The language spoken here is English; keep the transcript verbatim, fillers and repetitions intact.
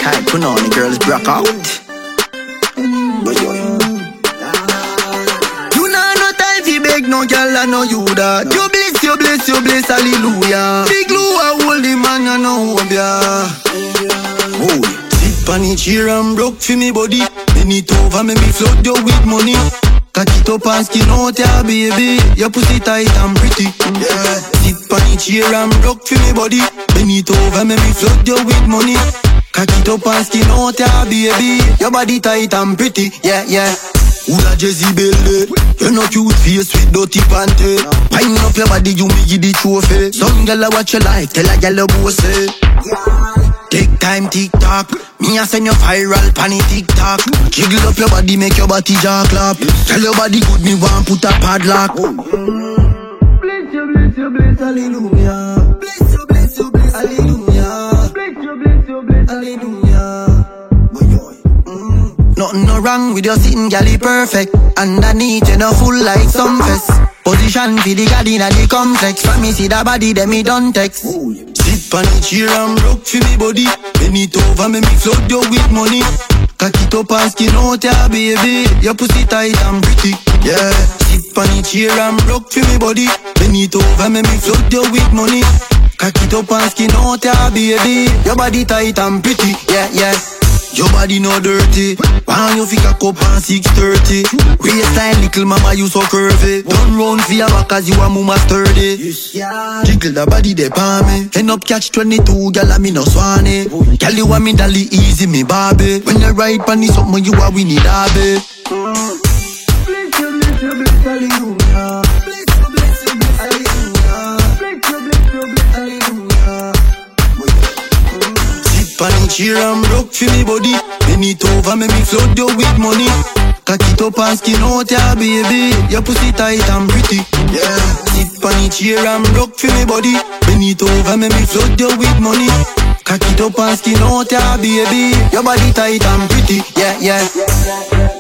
Hey, put on the girls broke out. But yo, you know no time to beg no girl, I know you that. You bless, you bless, you bless, hallelujah. Big glue, I hold the man, I know who ya. Oh, sit on the chair and broke for me body. Bend it over, make me flood you with money. Cock it up and skin out ya baby. Your pussy tight and pretty. Yeah. Sit on the chair and broke for me body. Bend it over, make me flood you with money. Cock it up and skin out ya baby. Your body tight and pretty. Yeah, yeah. Who la Jezebel de? You no cute face with dirty panty. Pine up your body, you me give the trophy. Some gyal a watch your life, tell a gyal a boss it. Take time, tick-tock. Me a send you viral, panny tick-tock. Jiggle up your body, make your body jaw clap. Tell your body good, me want put a padlock. Bless you, bless you, bless, hallelujah. Bless you, bless you, bless, hallelujah. Bless you, bless you, bless, hallelujah. Nothing no wrong with your sitting, galley perfect. Underneath you no full like some fest. Position for the garden and the complex. For me see the body, then me don't text. Sit on the chair and broke for me body. Bend it over, make me flood you with money. Cock it up and skin out ya baby. Your pussy tight and pretty. Yeah. Sit on the chair and broke for me body. Bend it over, make me flood you with money. Cock it up and skin out ya baby. Your body tight and pretty. Yeah, yeah. Your body no dirty. Why you feel a cup on six thirty? Waistline little mama you so curvy. Don't run for your back cause you a mama sturdy. Jiggle the body de pa me. End up catch twenty-two gal a me no swanny. Gal you want me dolly easy me Barbie. When you ride pan this something you a winnie derby. Bless you, bless you, bless, hallelujah. Bless you, bless you, bless, hallelujah. Bless you, bless you, bless, hallelujah. Pan the chair and broke for me body. Bend it over, make me flood you with money. Cock it up and skin out ya baby. Your pussy tight and pretty. Yeah. Sit pan the chair and broke for me body. Bend it over, make me flood you with money. Cock it up and skin out ya baby. Your body tight and pretty. Yeah, yeah.